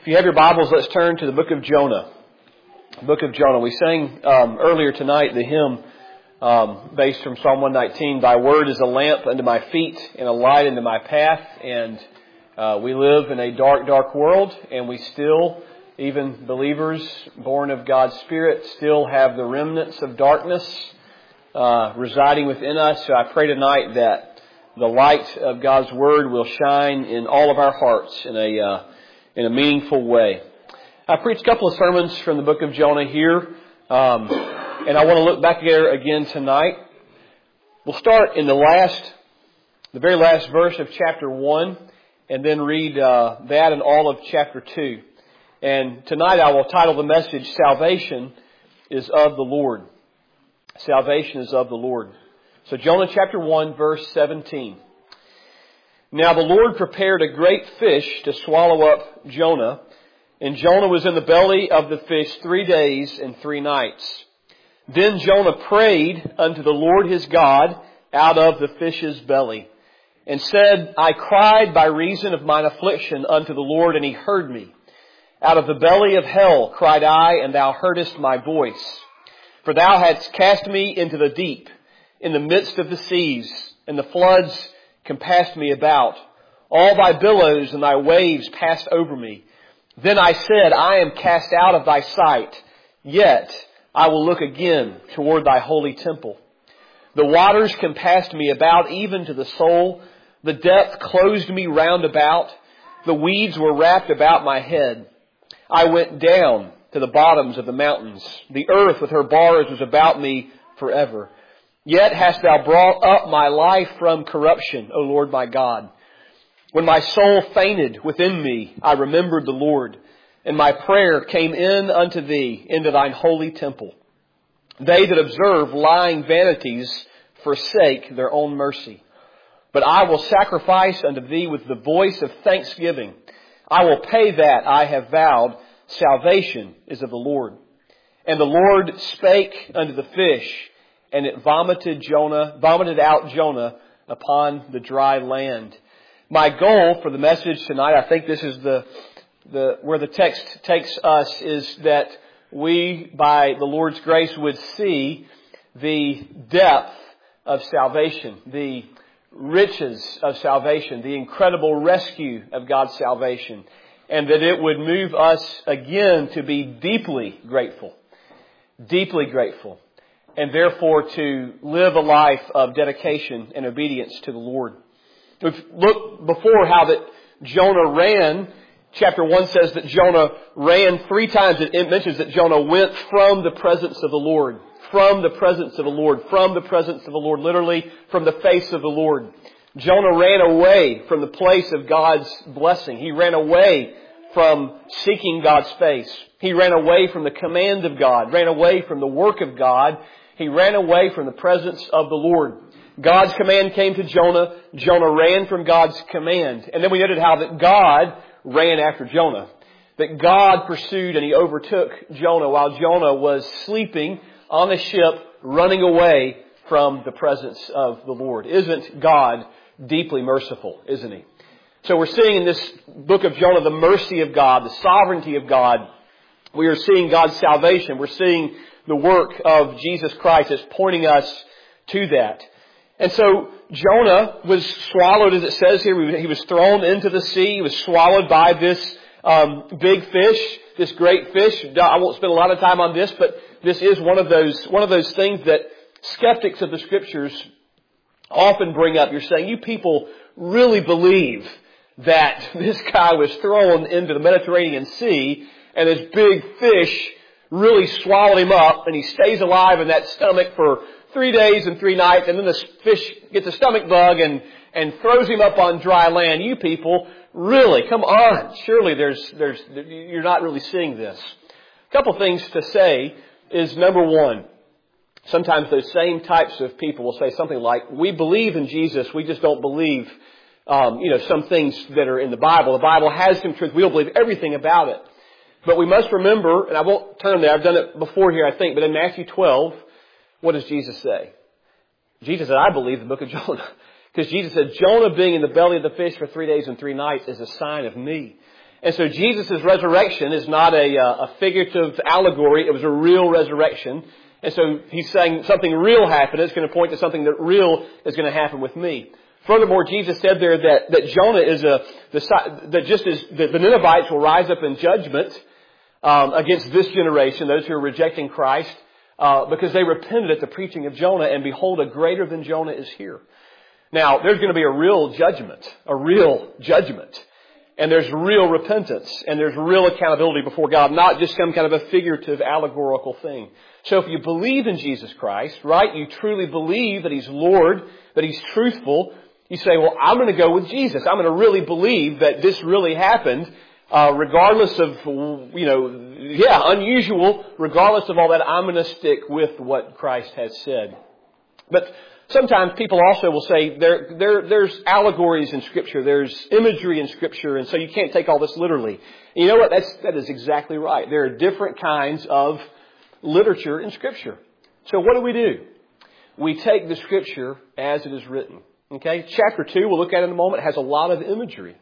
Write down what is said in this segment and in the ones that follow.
If you have your Bibles, let's turn to the book of Jonah. Book of Jonah. We sang earlier tonight the hymn based from Psalm 119, "Thy word is a lamp unto my feet and a light unto my path." And we live in a dark, dark world, and we still, even believers born of God's Spirit, still have the remnants of darkness residing within us. So I pray tonight that the light of God's word will shine in all of our hearts in a meaningful way. I preached a couple of sermons from the book of Jonah here, and I want to look back there again tonight. We'll start in the very last verse of chapter 1, and then read that and all of chapter 2. And tonight I will title the message, "Salvation is of the Lord." Salvation is of the Lord. So Jonah chapter 1, verse 17. "Now the Lord prepared a great fish to swallow up Jonah, and Jonah was in the belly of the fish 3 days and 3 nights. Then Jonah prayed unto the Lord his God out of the fish's belly, and said, I cried by reason of mine affliction unto the Lord, and he heard me. Out of the belly of hell cried I, and thou heardest my voice. For thou hadst cast me into the deep, in the midst of the seas, and the floods compassed me about. All thy billows and thy waves passed over me. Then I said, I am cast out of thy sight, yet I will look again toward thy holy temple. The waters compassed me about, even to the soul. The depth closed me round about. The weeds were wrapped about my head. I went down to the bottoms of the mountains. The earth with her bars was about me forever. Yet hast thou brought up my life from corruption, O Lord my God. When my soul fainted within me, I remembered the Lord, and my prayer came in unto thee into thine holy temple. They that observe lying vanities forsake their own mercy. But I will sacrifice unto thee with the voice of thanksgiving. I will pay that I have vowed. Salvation is of the Lord. And the Lord spake unto the fish, and it vomited out Jonah upon the dry land." My goal for the message tonight, I think this is where the text takes us, is that we, by the Lord's grace, would see the depth of salvation, the riches of salvation, the incredible rescue of God's salvation, and that it would move us again to be deeply grateful, and therefore to live a life of dedication and obedience to the Lord. We've looked before how that Jonah ran. Chapter 1 says that Jonah ran 3 times. It mentions that Jonah went from the presence of the Lord. From the presence of the Lord. From the presence of the Lord. Literally, from the face of the Lord. Jonah ran away from the place of God's blessing. He ran away from seeking God's face. He ran away from the command of God. Ran away from the work of God. He ran away from the presence of the Lord. God's command came to Jonah. Jonah ran from God's command. And then we noted how that God ran after Jonah. That God pursued and he overtook Jonah while Jonah was sleeping on the ship, running away from the presence of the Lord. Isn't God deeply merciful, isn't he? So we're seeing in this book of Jonah the mercy of God, the sovereignty of God. We are seeing God's salvation. We're seeing the work of Jesus Christ that's pointing us to that. And so Jonah was swallowed, as it says here. He was thrown into the sea. He was swallowed by this big fish, this great fish. I won't spend a lot of time on this, but this is one of those things that skeptics of the Scriptures often bring up. You're saying, you people really believe that this guy was thrown into the Mediterranean Sea and this big fish really swallowed him up, and he stays alive in that stomach for 3 days and 3 nights, and then the fish gets a stomach bug and throws him up on dry land. You people, really, come on. Surely you're not really seeing this. A couple things to say is, number one, sometimes those same types of people will say something like, we believe in Jesus, we just don't believe, some things that are in the Bible. The Bible has some truth. We don't believe everything about it. But we must remember, and I won't turn there, I've done it before here, I think, but in Matthew 12, what does Jesus say? Jesus said, I believe the book of Jonah. Because Jesus said, Jonah being in the belly of the fish for 3 days and 3 nights is a sign of me. And so Jesus' resurrection is not a figurative allegory. It was a real resurrection. And so he's saying something real happened. It's going to point to something that real is going to happen with me. Furthermore, Jesus said there that Jonah is that just as the Ninevites will rise up in judgment against this generation, those who are rejecting Christ, because they repented at the preaching of Jonah, and behold, a greater than Jonah is here. Now, there's going to be a real judgment. And there's real repentance, and there's real accountability before God, not just some kind of a figurative, allegorical thing. So if you believe in Jesus Christ, right, you truly believe that He's Lord, that He's truthful, you say, well, I'm going to go with Jesus. I'm going to really believe that this really happened, regardless of, unusual, regardless of all that, I'm going to stick with what Christ has said. But sometimes people also will say there's allegories in Scripture, there's imagery in Scripture, and so you can't take all this literally. And you know what? That is exactly right. There are different kinds of literature in Scripture. So what do? We take the Scripture as it is written. Okay? Chapter 2, we'll look at in a moment, has a lot of imagery.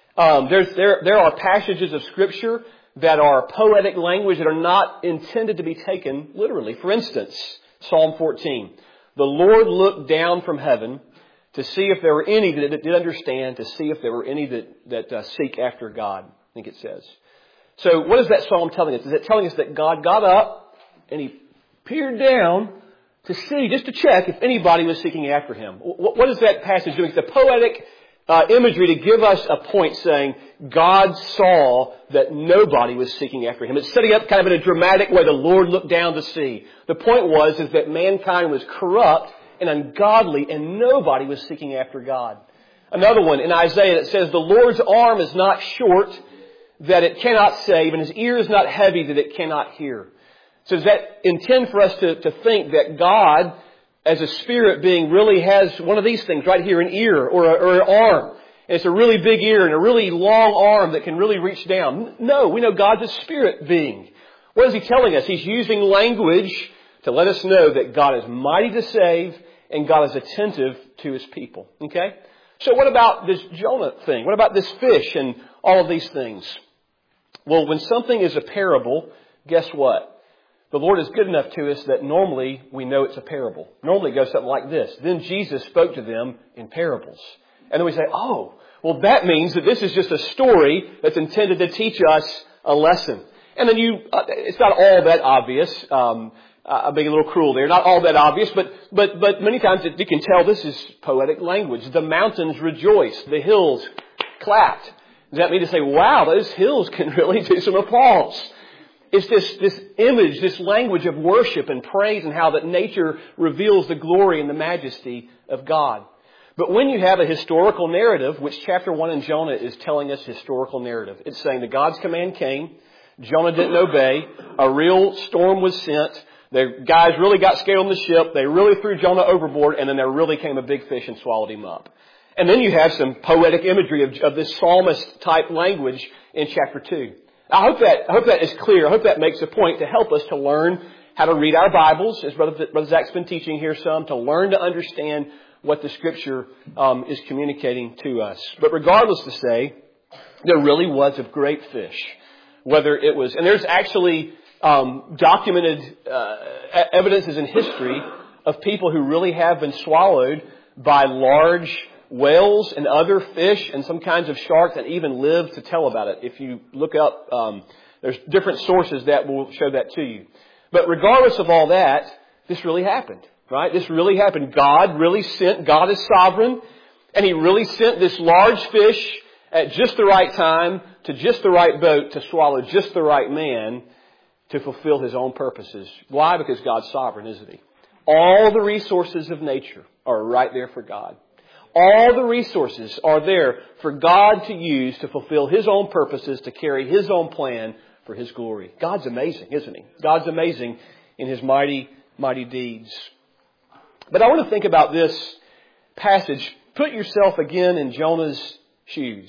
There are passages of Scripture that are poetic language that are not intended to be taken literally. For instance, Psalm 14. The Lord looked down from heaven to see if there were any that did understand, to see if there were any that seek after God, I think it says. So what is that psalm telling us? Is it telling us that God got up and He peered down to see, just to check if anybody was seeking after Him? What is that passage doing? It's a poetic imagery to give us a point saying God saw that nobody was seeking after Him. It's setting up kind of in a dramatic way. The Lord looked down to see. The point is that mankind was corrupt and ungodly and nobody was seeking after God. Another one in Isaiah that says the Lord's arm is not short that it cannot save and His ear is not heavy that it cannot hear. So does that intend for us to think that God, as a spirit being, really has one of these things right here, an ear or an arm? And it's a really big ear and a really long arm that can really reach down. No, we know God's a spirit being. What is He telling us? He's using language to let us know that God is mighty to save and God is attentive to His people. Okay? So what about this Jonah thing? What about this fish and all of these things? Well, when something is a parable, guess what? The Lord is good enough to us that normally we know it's a parable. Normally it goes something like this. Then Jesus spoke to them in parables. And then we say, oh, well, that means that this is just a story that's intended to teach us a lesson. And then it's not all that obvious. I'm being a little cruel there. Not all that obvious, but many times you can tell this is poetic language. The mountains rejoice. The hills clapped. Does that mean to say, wow, those hills can really do some applause? It's this image, this language of worship and praise and how that nature reveals the glory and the majesty of God. But when you have a historical narrative, which chapter 1 in Jonah is telling us historical narrative, it's saying that God's command came, Jonah didn't obey, a real storm was sent, the guys really got scared on the ship, they really threw Jonah overboard, and then there really came a big fish and swallowed him up. And then you have some poetic imagery of this psalmist type language in chapter 2. I hope that is clear. I hope that makes a point to help us to learn how to read our Bibles, as Brother Zach's been teaching here some, to learn to understand what the Scripture is communicating to us. But regardless to say, there really was a great fish. Whether it was, and there's actually documented evidences in history of people who really have been swallowed by large whales and other fish and some kinds of sharks and even live to tell about it. If you look up, there's different sources that will show that to you. But regardless of all that, this really happened, right? This really happened. God is sovereign, and He really sent this large fish at just the right time to just the right boat to swallow just the right man to fulfill His own purposes. Why? Because God's sovereign, isn't He? All the resources of nature are right there for God. All the resources are there for God to use to fulfill His own purposes, to carry His own plan for His glory. God's amazing, isn't He? God's amazing in His mighty, mighty deeds. But I want to think about this passage. Put yourself again in Jonah's shoes.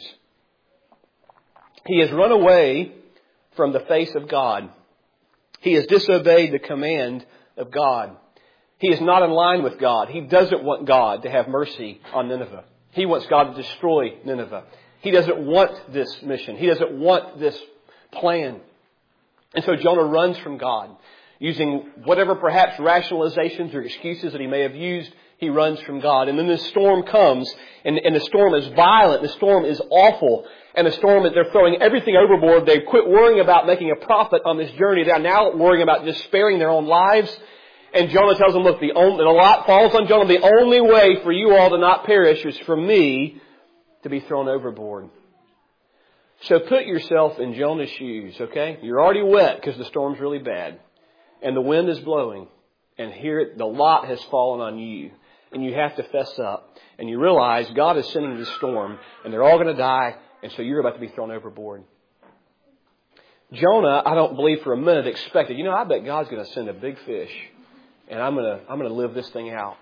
He has run away from the face of God. He has disobeyed the command of God. He is not in line with God. He doesn't want God to have mercy on Nineveh. He wants God to destroy Nineveh. He doesn't want this mission. He doesn't want this plan. And so Jonah runs from God. Using whatever perhaps rationalizations or excuses that he may have used, he runs from God. And then the storm comes, and the storm is violent, the storm is awful, and the storm, they're throwing everything overboard. They quit worrying about making a profit on this journey. They're now worrying about just sparing their own lives. And Jonah tells them, look, and a lot falls on Jonah. The only way for you all to not perish is for me to be thrown overboard. So put yourself in Jonah's shoes, okay? You're already wet because the storm's really bad. And the wind is blowing. And here the lot has fallen on you. And you have to fess up. And you realize God is sending this storm. And they're all going to die. And so you're about to be thrown overboard. Jonah, I don't believe for a minute, expected, I bet God's going to send a big fish. And I'm going to live this thing out.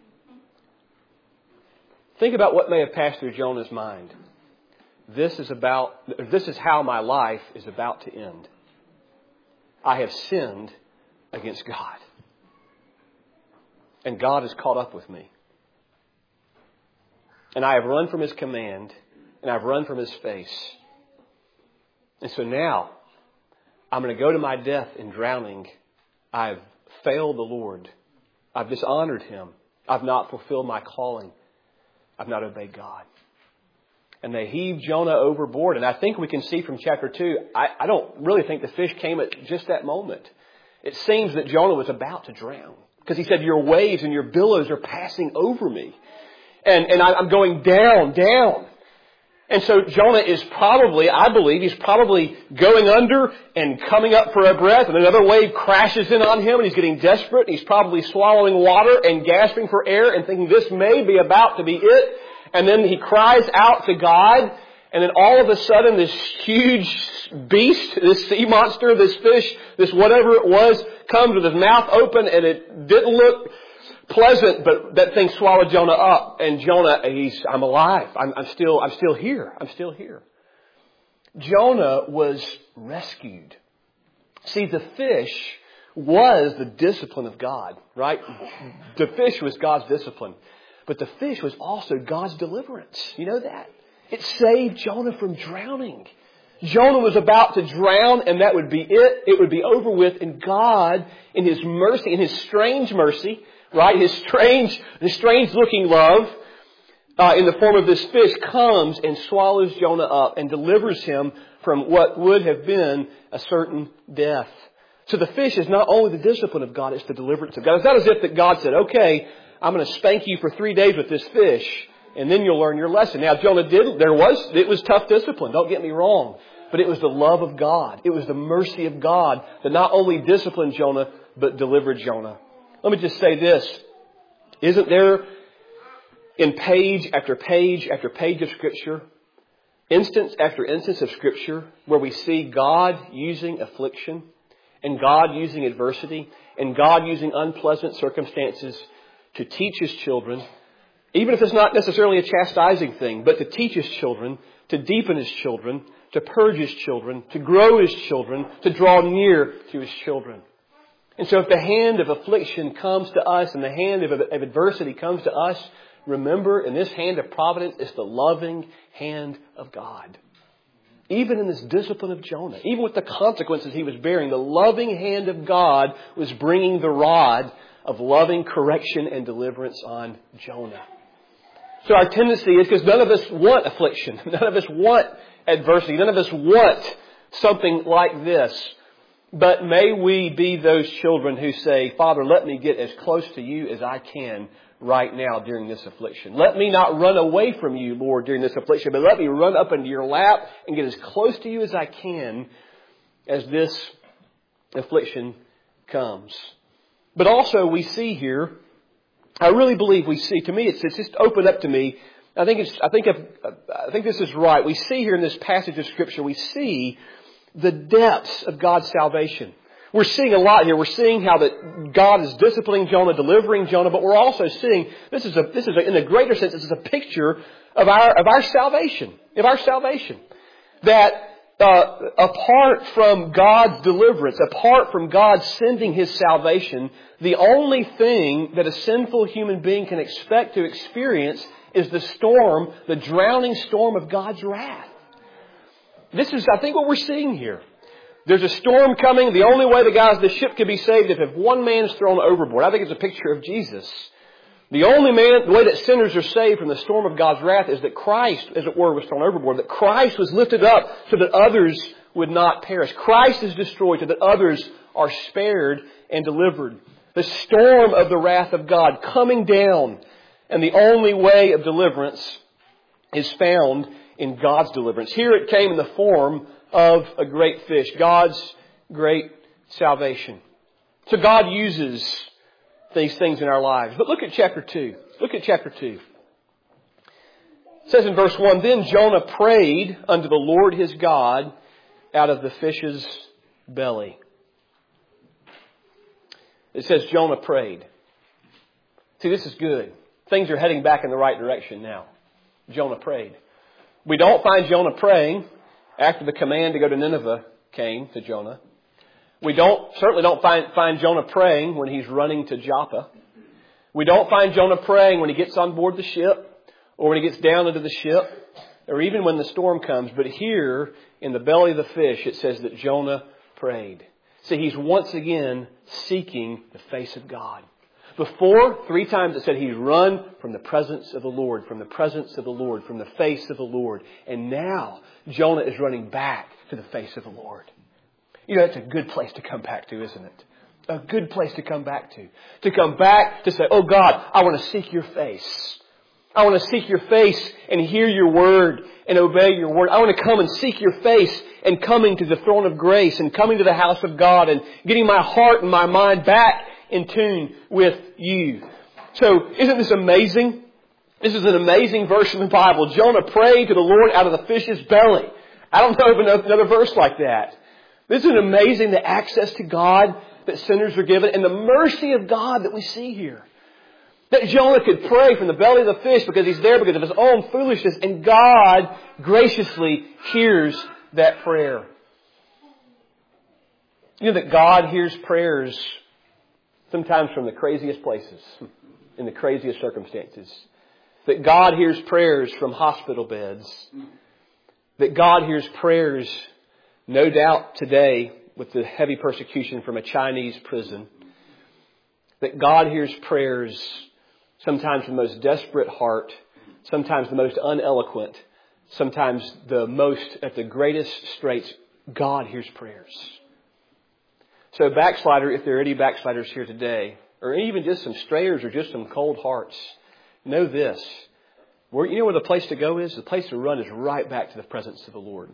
Think about what may have passed through Jonah's mind. This is how my life is about to end. I have sinned against God. And God has caught up with me. And I have run from His command. And I've run from His face. And so now, I'm going to go to my death in drowning. I've failed the Lord. I've dishonored Him. I've not fulfilled my calling. I've not obeyed God. And they heave Jonah overboard. And I think we can see from chapter 2, I don't really think the fish came at just that moment. It seems that Jonah was about to drown. Because he said, your waves and your billows are passing over me. And I'm going down. And so Jonah is probably, I believe, he's probably going under and coming up for a breath. And another wave crashes in on him and he's getting desperate. He's probably swallowing water and gasping for air and thinking this may be about to be it. And then he cries out to God. And then all of a sudden this huge beast, this sea monster, this fish, this whatever it was, comes with his mouth open and it didn't look pleasant, but that thing swallowed Jonah up. And Jonah, I'm alive. I'm still here. I'm still here. Jonah was rescued. See, the fish was the discipline of God, right? The fish was God's discipline. But the fish was also God's deliverance. You know that? It saved Jonah from drowning. Jonah was about to drown and that would be it. It would be over with. And God, in His mercy, in His strange mercy, right? His strange looking love, in the form of this fish, comes and swallows Jonah up and delivers him from what would have been a certain death. So the fish is not only the discipline of God, it's the deliverance of God. It's not as if that God said, okay, I'm going to spank you for 3 days with this fish, and then you'll learn your lesson. Now, Jonah it was tough discipline, don't get me wrong. But it was the love of God. It was the mercy of God that not only disciplined Jonah, but delivered Jonah. Let me just say this. Isn't there, in page after page after page of Scripture, instance after instance of Scripture, where we see God using affliction, and God using adversity, and God using unpleasant circumstances to teach His children, even if it's not necessarily a chastising thing, but to teach His children, to deepen His children, to purge His children, to grow His children, to draw near to His children. And so if the hand of affliction comes to us and the hand of adversity comes to us, remember, in this hand of providence is the loving hand of God. Even in this discipline of Jonah, even with the consequences he was bearing, the loving hand of God was bringing the rod of loving correction and deliverance on Jonah. So our tendency is, because none of us want affliction, none of us want adversity, none of us want something like this. But may we be those children who say, Father, let me get as close to you as I can right now during this affliction. Let me not run away from you, Lord, during this affliction, but let me run up into your lap and get as close to you as I can as this affliction comes. But also we see here, I really believe we see, to me it's just opened up to me. I think this is right. We see here in this passage of Scripture, we see the depths of God's salvation. We're seeing a lot here. We're seeing how that God is disciplining Jonah, delivering Jonah, but we're also seeing this is in a greater sense, this is a picture of our salvation, That apart from God's deliverance, apart from God sending His salvation, the only thing that a sinful human being can expect to experience is the storm, the drowning storm of God's wrath. This is, I think, what we're seeing here. There's a storm coming. The only way the ship can be saved is if one man is thrown overboard. I think it's a picture of Jesus. The way that sinners are saved from the storm of God's wrath is that Christ, as it were, was thrown overboard. That Christ was lifted up so that others would not perish. Christ is destroyed so that others are spared and delivered. The storm of the wrath of God coming down. And the only way of deliverance is found in God's deliverance. Here it came in the form of a great fish. God's great salvation. So God uses these things in our lives. But look at chapter 2. Look at chapter 2. It says in verse 1, Then Jonah prayed unto the Lord his God out of the fish's belly. It says Jonah prayed. See, this is good. Things are heading back in the right direction now. Jonah prayed. We don't find Jonah praying after the command to go to Nineveh came to Jonah. We certainly don't find Jonah praying when he's running to Joppa. We don't find Jonah praying when he gets on board the ship or when he gets down into the ship or even when the storm comes. But here in the belly of the fish it says that Jonah prayed. See, he's once again seeking the face of God. Before, 3 times it said he's run from the presence of the Lord, from the presence of the Lord, from the face of the Lord. And now Jonah is running back to the face of the Lord. You know, that's a good place to come back to, isn't it? A good place to come back to. To come back to say, oh God, I want to seek your face. I want to seek your face and hear your word and obey your word. I want to come and seek your face and coming to the throne of grace and coming to the house of God and getting my heart and my mind back in tune with you. So, isn't this amazing? This is an amazing verse in the Bible. Jonah prayed to the Lord out of the fish's belly. I don't know of another verse like that. This is amazing, the access to God that sinners are given and the mercy of God that we see here. That Jonah could pray from the belly of the fish because he's there because of his own foolishness, and God graciously hears that prayer. You know that God hears prayers sometimes from the craziest places, in the craziest circumstances. That God hears prayers from hospital beds. That God hears prayers, no doubt today, with the heavy persecution from a Chinese prison. That God hears prayers sometimes from the most desperate heart, sometimes the most uneloquent, sometimes the most at the greatest straits. God hears prayers. So backslider, if there are any backsliders here today, or even just some strayers or just some cold hearts, know this. You know where the place to go is? The place to run is right back to the presence of the Lord.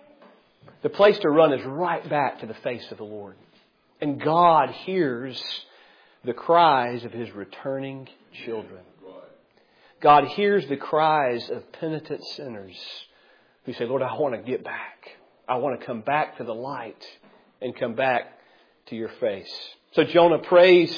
The place to run is right back to the face of the Lord. And God hears the cries of His returning children. God hears the cries of penitent sinners who say, Lord, I want to get back. I want to come back to the light and come back to your face. So Jonah prays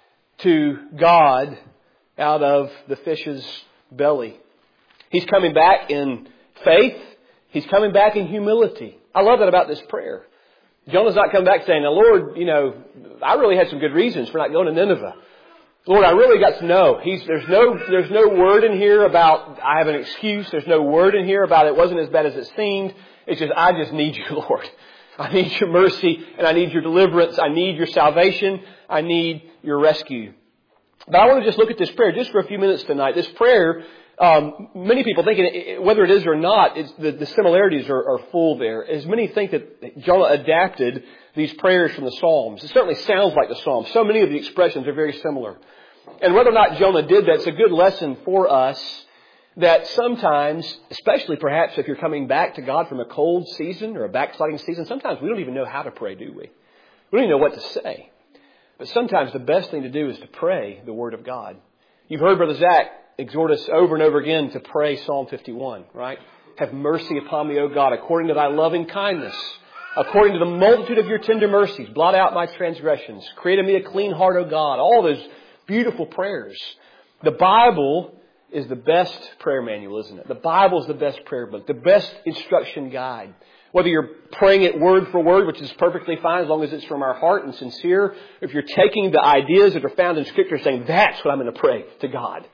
to God out of the fish's belly. He's coming back in faith. He's coming back in humility. I love that about this prayer. Jonah's not coming back saying, now Lord, I really had some good reasons for not going to Nineveh. Lord, I really got to know. There's no word in here about I have an excuse. There's no word in here about it wasn't as bad as it seemed. It's just, I just need you, Lord. I need your mercy and I need your deliverance. I need your salvation. I need your rescue. But I want to just look at this prayer just for a few minutes tonight. This prayer, many people think, whether it is or not, the similarities are full there. As many think that Jonah adapted these prayers from the Psalms. It certainly sounds like the Psalms. So many of the expressions are very similar. And whether or not Jonah did that, it's a good lesson for us that sometimes, especially perhaps if you're coming back to God from a cold season or a backsliding season, sometimes we don't even know how to pray, do we? We don't even know what to say. But sometimes the best thing to do is to pray the Word of God. You've heard Brother Zach exhort us over and over again to pray Psalm 51, right? Have mercy upon me, O God, according to thy loving kindness. According to the multitude of your tender mercies, blot out my transgressions. Create in me a clean heart, O God. All those beautiful prayers. The Bible is the best prayer manual, isn't it? The Bible is the best prayer book, the best instruction guide. Whether you're praying it word for word, which is perfectly fine as long as it's from our heart and sincere. If you're taking the ideas that are found in Scripture saying, that's what I'm going to pray to God.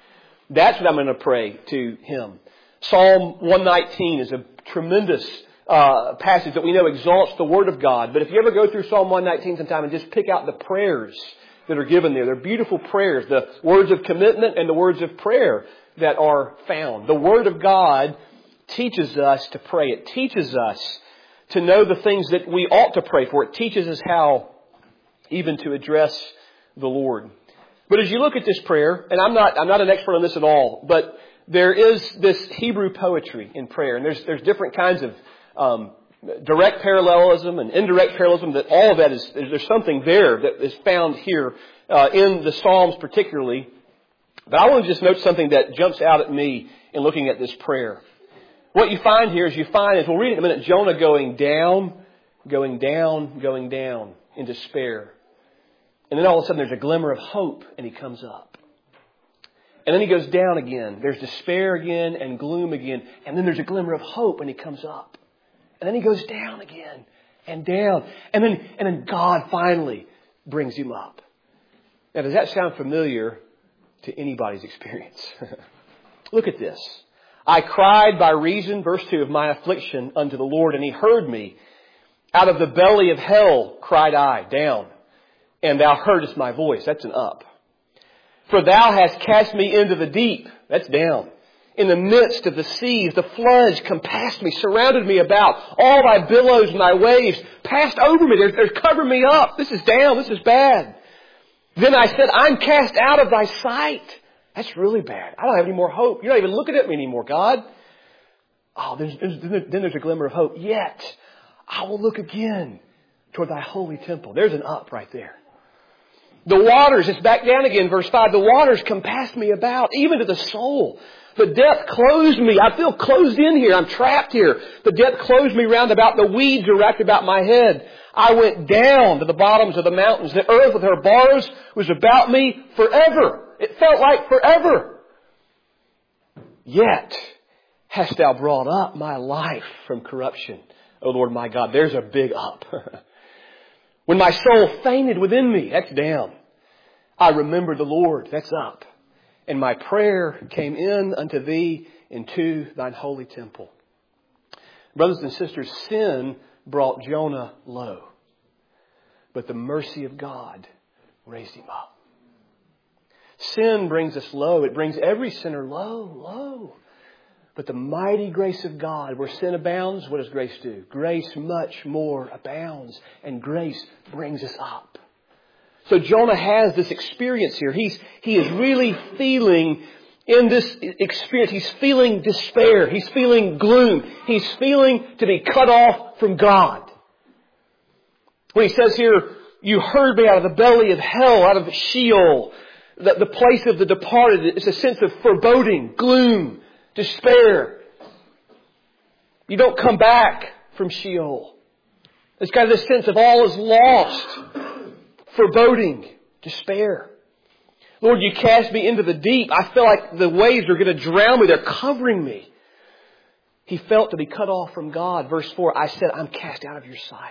That's what I'm going to pray to Him. Psalm 119 is a tremendous passage that we know exalts the Word of God. But if you ever go through Psalm 119 sometime and just pick out the prayers that are given there, they're beautiful prayers, the words of commitment and the words of prayer that are found. The Word of God teaches us to pray. It teaches us to know the things that we ought to pray for. It teaches us how even to address the Lord. But as you look at this prayer, and I'm not an expert on this at all, but there is this Hebrew poetry in prayer, and there's different kinds of direct parallelism and indirect parallelism. That all of that is, there's something there that is found here in the Psalms particularly. But I want to just note something that jumps out at me in looking at this prayer. What you find here is we'll read it in a minute, Jonah going down, going down, going down in despair. And then all of a sudden there's a glimmer of hope and he comes up. And then he goes down again. There's despair again and gloom again. And then there's a glimmer of hope and he comes up. And then he goes down again and down. And then God finally brings him up. Now, does that sound familiar to anybody's experience? Look at this. I cried by reason, verse 2, of my affliction unto the Lord, and He heard me. Out of the belly of hell cried I, down. And Thou heardest my voice. That's an up. For Thou hast cast me into the deep. That's down. In the midst of the seas, the floods compassed me, surrounded me about. All Thy billows and Thy waves passed over me. They're covering me up. This is down. This is bad. Then I said, I'm cast out of Thy sight. That's really bad. I don't have any more hope. You're not even looking at me anymore, God. Oh, then there's a glimmer of hope. Yet, I will look again toward Thy holy temple. There's an up right there. The waters, it's back down again, verse 5. The waters compassed me about, even to the soul. The depth closed me. I feel closed in here. I'm trapped here. The depth closed me round about. The weeds are wrapped about my head. I went down to the bottoms of the mountains. The earth with her bars was about me forever. It felt like forever. Yet hast Thou brought up my life from corruption. O Lord my God, there's a big up. When my soul fainted within me, that's down. I remembered the Lord, that's up. And my prayer came in unto Thee into Thine holy temple. Brothers and sisters, sin brought Jonah low. But the mercy of God raised him up. Sin brings us low. It brings every sinner low. But the mighty grace of God, where sin abounds, what does grace do? Grace much more abounds. And grace brings us up. So Jonah has this experience here. He is really feeling in this experience. He's feeling despair. He's feeling gloom. He's feeling to be cut off from God. When he says here, you heard me out of the belly of hell, out of Sheol, the place of the departed, it's a sense of foreboding, gloom, despair. You don't come back from Sheol. It's got this sense of all is lost, foreboding, despair. Lord, you cast me into the deep. I feel like the waves are going to drown me. They're covering me. He felt to be cut off from God. Verse 4, I said, I'm cast out of your sight.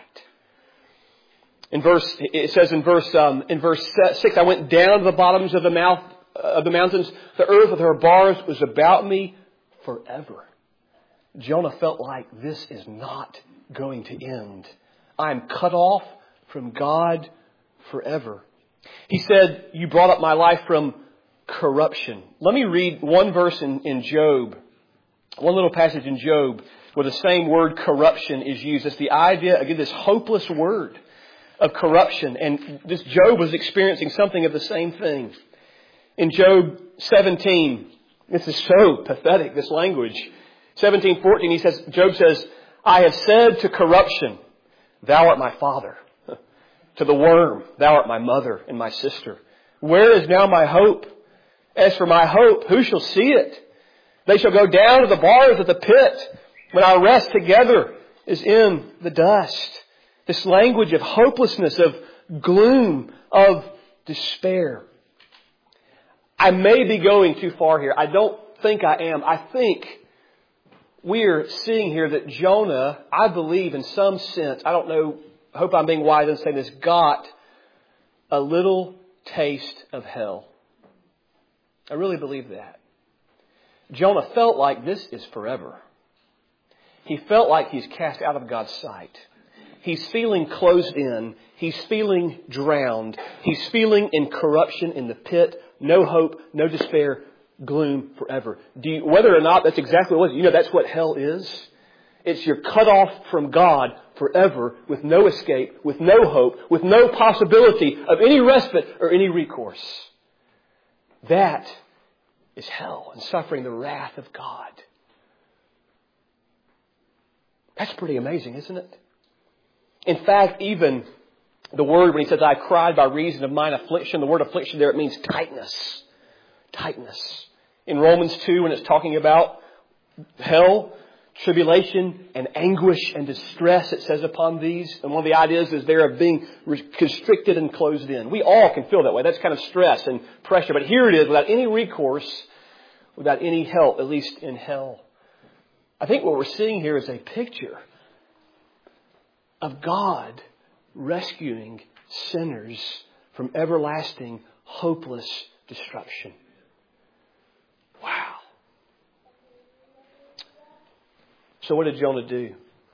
It says in verse 6, I went down to the bottoms of the mountains. The earth with her bars was about me forever. Jonah felt like this is not going to end. I'm cut off from God forever. He said, you brought up my life from corruption. Let me read one verse in Job. One little passage in Job where the same word corruption is used. It's the idea, again, this hopeless word of corruption. And this Job was experiencing something of the same thing. In Job 17, this is so pathetic, this language. 17:14, Job says, I have said to corruption, Thou art my father. To the worm, Thou art my mother and my sister. Where is now my hope? As for my hope, who shall see it? They shall go down to the bars of the pit. When our rest together is in the dust. This language of hopelessness, of gloom, of despair. I may be going too far here. I don't think I am. I think we're seeing here that Jonah, I believe in some sense, I don't know, I hope I'm being wise in saying this, got a little taste of hell. I really believe that. Jonah felt like this is forever. He felt like he's cast out of God's sight. He's feeling closed in. He's feeling drowned. He's feeling in corruption in the pit. No hope, no despair, gloom forever. Whether or not that's exactly what it was, that's what hell is. It's you're cut off from God forever with no escape, with no hope, with no possibility of any respite or any recourse. That is hell and suffering the wrath of God. That's pretty amazing, isn't it? In fact, even the word when he says, I cried by reason of mine affliction, the word affliction there, it means tightness. Tightness. In Romans 2, when it's talking about hell, tribulation and anguish and distress, it says upon these. And one of the ideas is they're being constricted and closed in. We all can feel that way. That's kind of stress and pressure. But here it is, without any recourse, without any help, at least in hell. I think what we're seeing here is a picture of God rescuing sinners from everlasting, hopeless destruction. Wow. So what did Jonah do?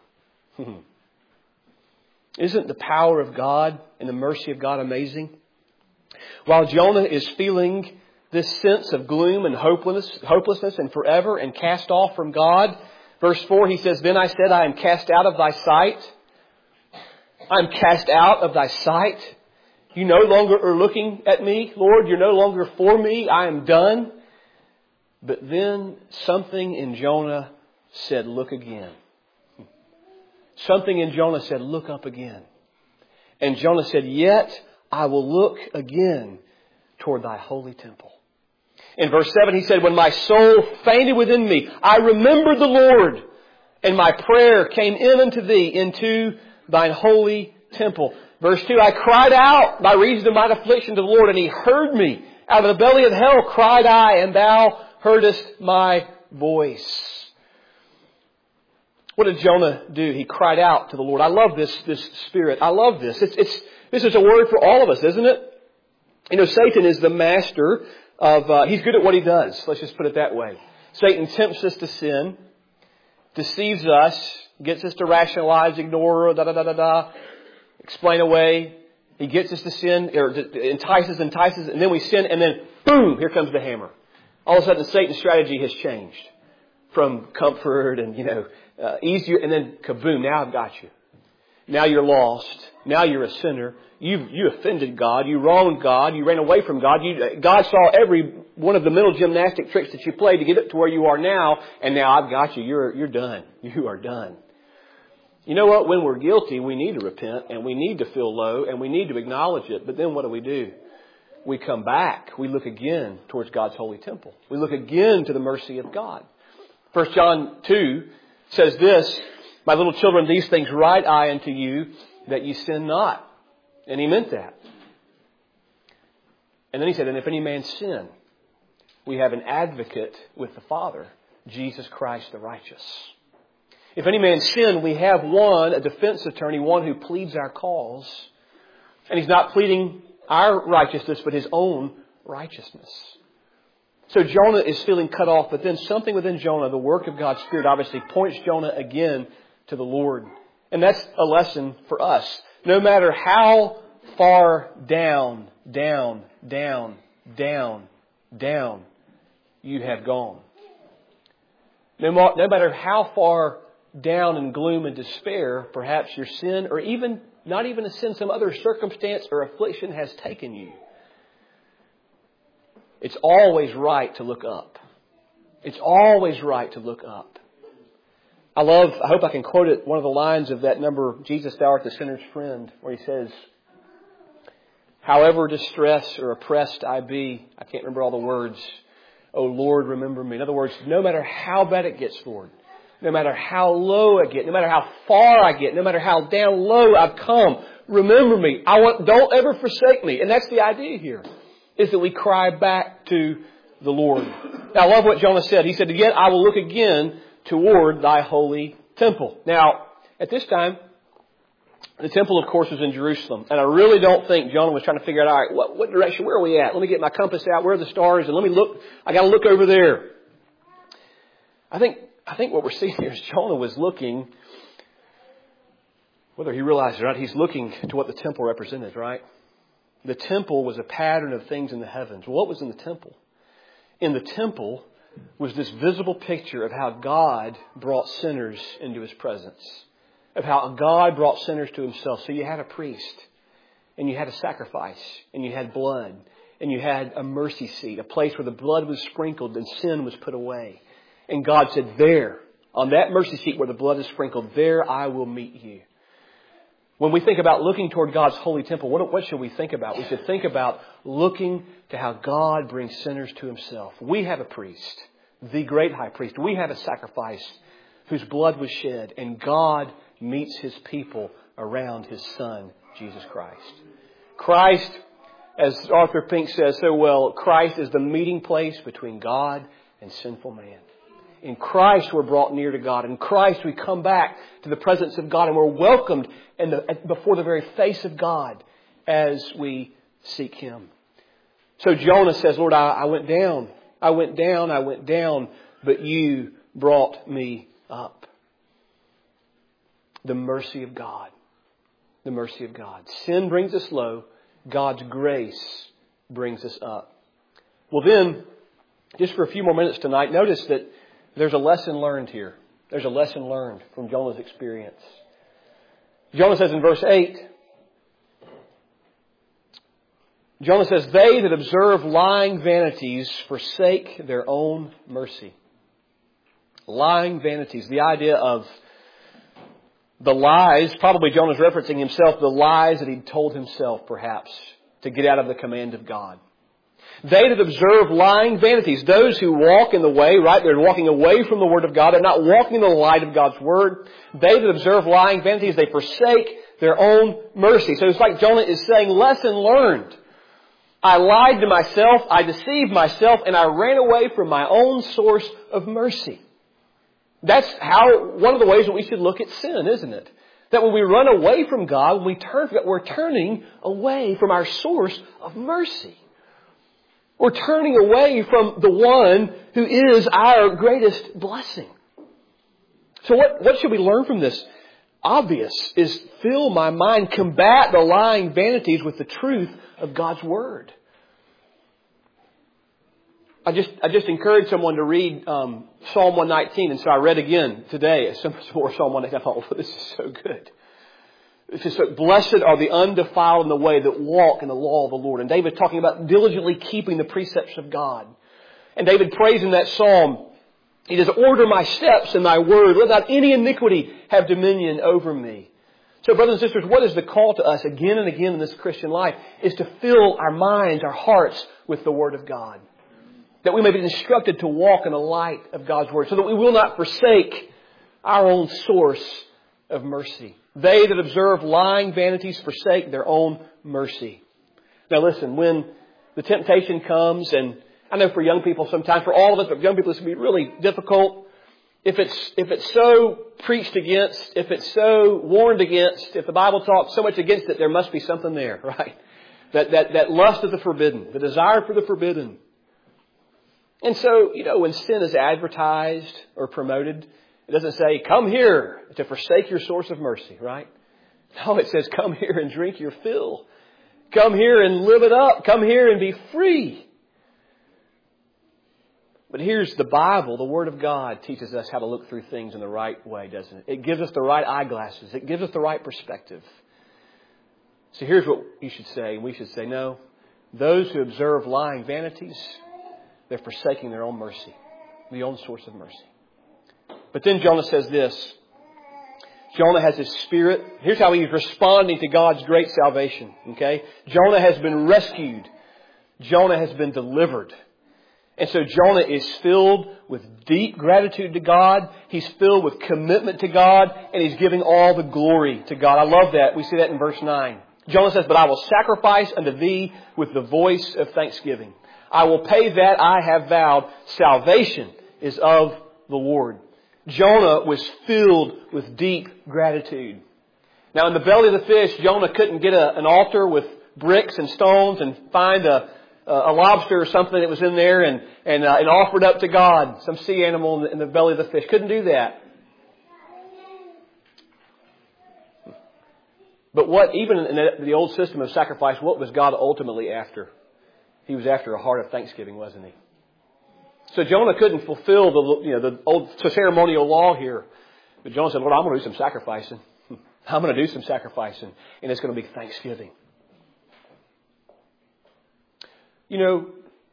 Isn't the power of God and the mercy of God amazing? While Jonah is feeling this sense of gloom and hopelessness and forever and cast off from God, verse 4, he says, Then I said, I am cast out of thy sight. I'm cast out of thy sight. You no longer are looking at me, Lord. You're no longer for me. I am done. But then something in Jonah said, look again. Something in Jonah said, look up again. And Jonah said, Yet I will look again toward thy holy temple. In verse 7 he said, When my soul fainted within me, I remembered the Lord, and my prayer came in unto thee into thine holy temple. Verse 2, I cried out by reason of mine affliction to the Lord, and he heard me. Out of the belly of hell cried I, and thou heardest my voice. What did Jonah do? He cried out to the Lord. I love this spirit. I love this. This is a word for all of us, isn't it? Satan is the master of, he's good at what he does. Let's just put it that way. Satan tempts us to sin, deceives us, gets us to rationalize, ignore, explain away. He gets us to sin, or entices, and then we sin, and then boom, here comes the hammer. All of a sudden, Satan's strategy has changed from comfort and, easier, and then kaboom, now I've got you. Now you're lost. Now you're a sinner. You offended God. You wronged God. You ran away from God. God saw every one of the mental gymnastic tricks that you played to get it to where you are now, and now I've got you. You're done. You are done. You know what? When we're guilty, we need to repent, and we need to feel low, and we need to acknowledge it. But then what do? We come back. We look again towards God's holy temple. We look again to the mercy of God. 1 John 2 says this, My little children, these things write I unto you, that ye sin not. And he meant that. And then he said, And if any man sin, we have an advocate with the Father, Jesus Christ the righteous. If any man sin, we have a defense attorney, one who pleads our cause. And he's not pleading our righteousness, but his own righteousness. So Jonah is feeling cut off, but then something within Jonah, the work of God's Spirit, obviously points Jonah again to the Lord. And that's a lesson for us. No matter how far down you have gone. No matter how far down in gloom and despair, perhaps your sin, or even not even a sin, some other circumstance or affliction has taken you. It's always right to look up. It's always right to look up. I hope I can quote it, one of the lines of that number, Jesus, Thou art the sinner's friend, where he says, However distressed or oppressed I be, I can't remember all the words, O Lord, remember me. In other words, no matter how bad it gets, Lord, no matter how low I get, no matter how far I get, no matter how down low I've come, remember me. Don't ever forsake me. And that's the idea here, is that we cry back to the Lord. Now, I love what Jonah said. He said, Yet I will look again toward thy holy temple. Now, at this time, the temple, of course, was in Jerusalem. And I really don't think Jonah was trying to figure out, all right, what direction, where are we at? Let me get my compass out. Where are the stars? And let me look. I got to look over there. I think what we're seeing here is Jonah was looking, whether he realized it or not, he's looking to what the temple represented, right? The temple was a pattern of things in the heavens. What was in the temple? In the temple was this visible picture of how God brought sinners into His presence, of how God brought sinners to Himself. So you had a priest, and you had a sacrifice, and you had blood, and you had a mercy seat, a place where the blood was sprinkled and sin was put away. And God said, there, on that mercy seat where the blood is sprinkled, there I will meet you. When we think about looking toward God's holy temple, what should we think about? We should think about looking to how God brings sinners to Himself. We have a priest, the great high priest. We have a sacrifice whose blood was shed, and God meets His people around His Son, Jesus Christ. Christ, as Arthur Pink says so well, Christ is the meeting place between God and sinful man. In Christ we're brought near to God. In Christ we come back to the presence of God, and we're welcomed before the very face of God as we seek Him. So Jonah says, Lord, I went down, but you brought me up. The mercy of God. The mercy of God. Sin brings us low. God's grace brings us up. Well then, just for a few more minutes tonight, notice that there's a lesson learned here. There's a lesson learned from Jonah's experience. Jonah says in verse 8, Jonah says, they that observe lying vanities forsake their own mercy. Lying vanities. The idea of the lies, probably Jonah's referencing himself, the lies that he'd told himself perhaps to get out of the command of God. They that observe lying vanities, those who walk in the way, right? They're walking away from the Word of God. They're not walking in the light of God's Word. They that observe lying vanities, they forsake their own mercy. So it's like Jonah is saying, lesson learned. I lied to myself, I deceived myself, and I ran away from my own source of mercy. That's one of the ways that we should look at sin, isn't it? That when we run away from God, when we turn from God, we're turning away from our source of mercy. We're turning away from the one who is our greatest blessing. So what should we learn from this? Obvious is fill my mind, combat the lying vanities with the truth of God's Word. I just encouraged someone to read Psalm 119, and so I read again today some more Psalm 119. I thought, this is so good. It's just so, blessed are the undefiled in the way that walk in the law of the Lord. And David talking about diligently keeping the precepts of God. And David prays in that psalm, he says, order my steps in thy word. Let not any iniquity have dominion over me. So brothers and sisters, what is the call to us again and again in this Christian life is to fill our minds, our hearts with the Word of God. That we may be instructed to walk in the light of God's Word, so that we will not forsake our own source of mercy. They that observe lying vanities forsake their own mercy. Now listen, when the temptation comes, and I know for young people sometimes, for all of us, but young people this can be really difficult. If it's so preached against, if it's so warned against, if the Bible talks so much against it, there must be something there, right? That lust of the forbidden, the desire for the forbidden. And so, when sin is advertised or promoted, it doesn't say, come here to forsake your source of mercy, right? No, it says, come here and drink your fill. Come here and live it up. Come here and be free. But here's the Bible, the Word of God, teaches us how to look through things in the right way, doesn't it? It gives us the right eyeglasses. It gives us the right perspective. So here's what you should say. We should say, no, those who observe lying vanities, they're forsaking their own mercy, the own source of mercy. But then Jonah says this. Jonah has his spirit. Here's how he's responding to God's great salvation. Okay? Jonah has been rescued. Jonah has been delivered. And so Jonah is filled with deep gratitude to God. He's filled with commitment to God. And he's giving all the glory to God. I love that. We see that in verse 9. Jonah says, but I will sacrifice unto thee with the voice of thanksgiving. I will pay that I have vowed. Salvation is of the Lord. Jonah was filled with deep gratitude. Now in the belly of the fish, Jonah couldn't get an altar with bricks and stones and find a a lobster or something that was in there and offered up to God, some sea animal in the belly of the fish. Couldn't do that. But even in the old system of sacrifice, what was God ultimately after? He was after a heart of thanksgiving, wasn't He? So Jonah couldn't fulfill the old ceremonial law here. But Jonah said, Lord, I'm going to do some sacrificing. I'm going to do some sacrificing. And it's going to be thanksgiving. You know,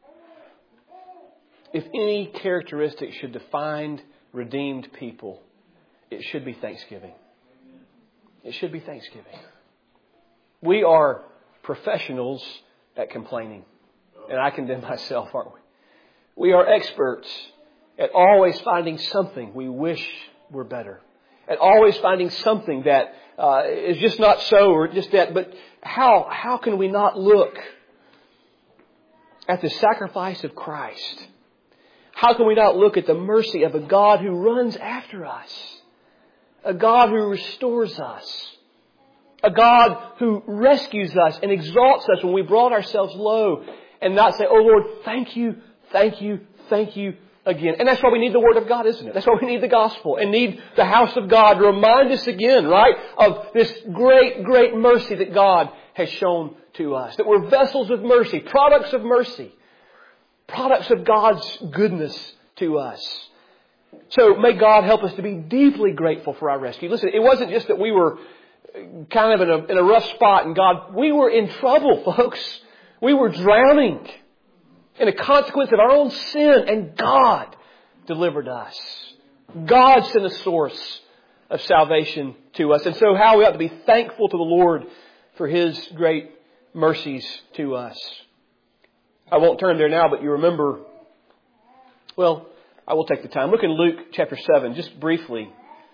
if any characteristic should define redeemed people, it should be thanksgiving. It should be thanksgiving. We are professionals at complaining. And I condemn myself, aren't we? We are experts at always finding something we wish were better. At always finding something that is just not so or just that. But how can we not look at the sacrifice of Christ? How can we not look at the mercy of a God who runs after us? A God who restores us. A God who rescues us and exalts us when we brought ourselves low, and not say, oh Lord, thank you, thank you, thank you again. And that's why we need the Word of God, isn't it? That's why we need the gospel and need the house of God to remind us again, right, of this great, great mercy that God has shown to us. That we're vessels of mercy, products of mercy, products of God's goodness to us. So may God help us to be deeply grateful for our rescue. Listen, it wasn't just that we were kind of in a rough spot and we were in trouble, folks. We were drowning in a consequence of our own sin, and God delivered us. God sent a source of salvation to us. And so how we ought to be thankful to the Lord for His great mercies to us. I won't turn there now, but you remember, well, I will take the time. Look in Luke chapter 7, just briefly.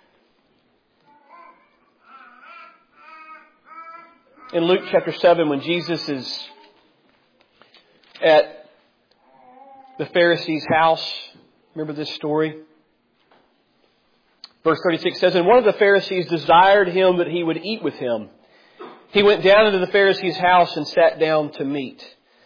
In Luke chapter 7, when Jesus is at the Pharisee's house, remember this story? Verse 36 says, and one of the Pharisees desired him that he would eat with him. He went down into the Pharisee's house and sat down to meat.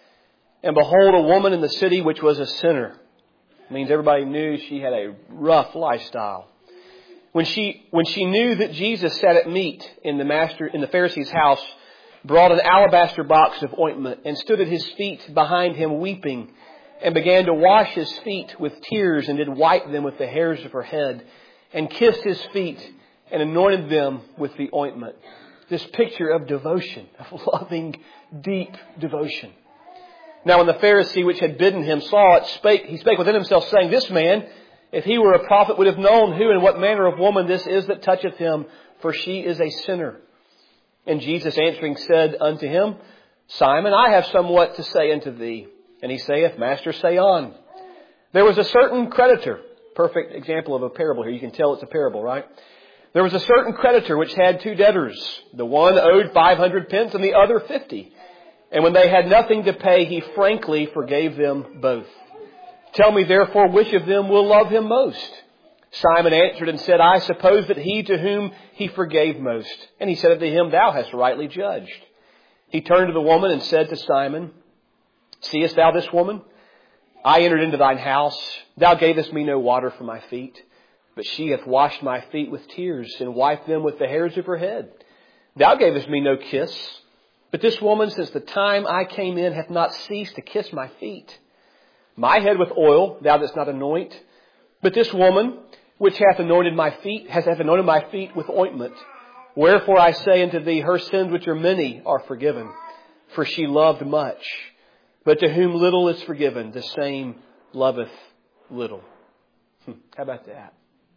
And behold, a woman in the city which was a sinner. It means everybody knew she had a rough lifestyle. When she knew that Jesus sat at meat in the Pharisee's house, brought an alabaster box of ointment and stood at his feet behind him weeping, and began to wash his feet with tears, and did wipe them with the hairs of her head, and kissed his feet and anointed them with the ointment. This picture of devotion, of loving, deep devotion. Now when the Pharisee which had bidden him saw it, he spake within himself, saying, this man, if he were a prophet, would have known who and what manner of woman this is that toucheth him, for she is a sinner. And Jesus answering said unto him, Simon, I have somewhat to say unto thee. And he saith, Master, say on. There was a certain creditor. Perfect example of a parable here. You can tell it's a parable, right? There was a certain creditor which had two debtors. The one owed 500 pence and the other 50. And when they had nothing to pay, he frankly forgave them both. Tell me therefore which of them will love him most? Simon answered and said, I suppose that he to whom he forgave most. And he said unto him, Thou hast rightly judged. He turned to the woman and said to Simon, Seest thou this woman? I entered into thine house. Thou gavest me no water for my feet, but she hath washed my feet with tears and wiped them with the hairs of her head. Thou gavest me no kiss, but this woman, since the time I came in, hath not ceased to kiss my feet. My head with oil thou didst not anoint, but this woman, which hath anointed my feet with ointment. Wherefore I say unto thee, her sins which are many are forgiven, for she loved much. But to whom little is forgiven, the same loveth little. How about that?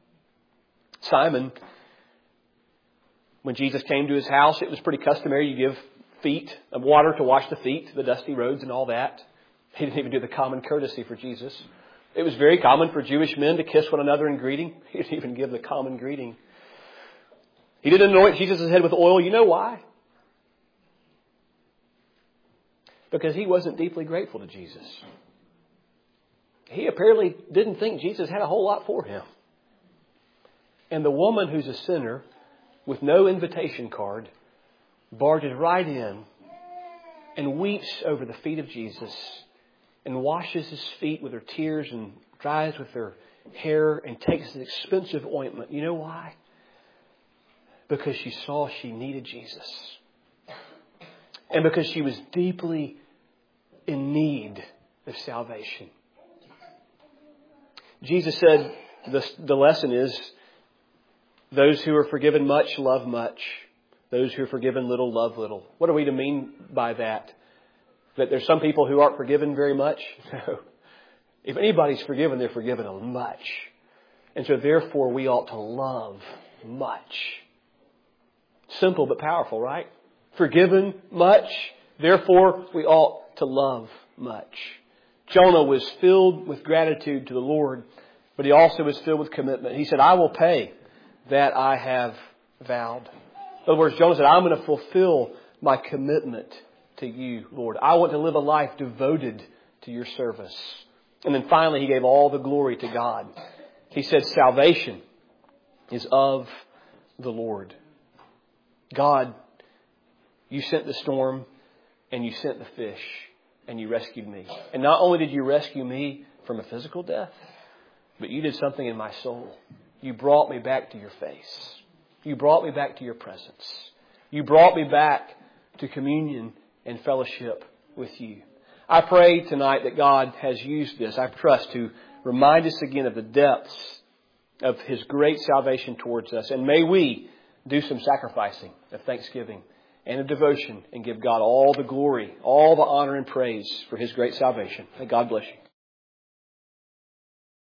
Simon, when Jesus came to his house, it was pretty customary. You give feet of water to wash the feet, the dusty roads and all that. He didn't even do the common courtesy for Jesus. It was very common for Jewish men to kiss one another in greeting. He didn't even give the common greeting. He didn't anoint Jesus' head with oil. You know why? Because he wasn't deeply grateful to Jesus. He apparently didn't think Jesus had a whole lot for him. And the woman who's a sinner with no invitation card barges right in and weeps over the feet of Jesus and washes His feet with her tears and dries with her hair and takes an expensive ointment. You know why? Because she saw she needed Jesus. And because she was deeply in need of salvation. Jesus said the lesson is, those who are forgiven much love much. Those who are forgiven little love little. What are we to mean by that? That there's some people who aren't forgiven very much? No. If anybody's forgiven, they're forgiven much. And so therefore we ought to love much. Simple but powerful, right? Forgiven much, therefore we ought to love much. Jonah was filled with gratitude to the Lord, but he also was filled with commitment. He said, I will pay that I have vowed. In other words, Jonah said, I'm going to fulfill my commitment to you, Lord. I want to live a life devoted to your service. And then finally, he gave all the glory to God. He said, salvation is of the Lord. God, you sent the storm and you sent the fish and you rescued me. And not only did you rescue me from a physical death, but you did something in my soul. You brought me back to your face. You brought me back to your presence. You brought me back to communion and fellowship with you. I pray tonight that God has used this, I trust, to remind us again of the depths of His great salvation towards us. And may we do some sacrificing of thanksgiving and of devotion and give God all the glory, all the honor and praise for His great salvation. May God bless you.